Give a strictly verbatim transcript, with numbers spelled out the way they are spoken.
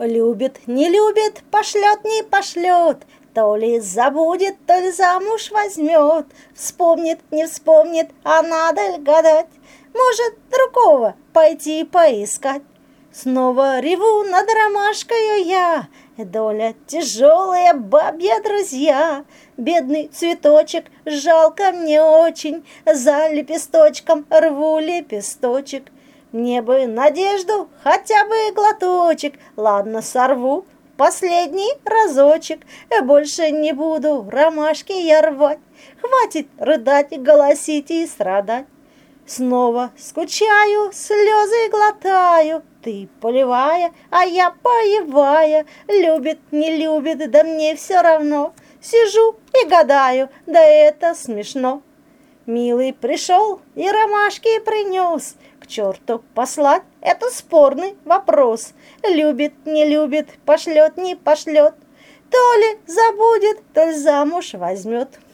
Любит, не любит, пошлет, не пошлет, то ли забудет, то ли замуж возьмет. Вспомнит, не вспомнит, а надо ли гадать? Может, другого пойти поискать. Снова реву над ромашкою я, доля тяжелая, бабья, друзья. Бедный цветочек, жалко мне очень, за лепесточком рву лепесточек. Мне бы надежду, хотя бы глоточек, ладно, сорву последний разочек. Больше не буду ромашки я рвать, хватит рыдать, голосить и страдать. Снова скучаю, слезы глотаю, ты поливая, а я поевая. Любит, не любит, да мне все равно. Сижу и гадаю, да это смешно. Милый пришел и ромашки принес. К черту послать — это спорный вопрос. Любит, не любит, пошлет, не пошлет, то ли забудет, то ли замуж возьмет.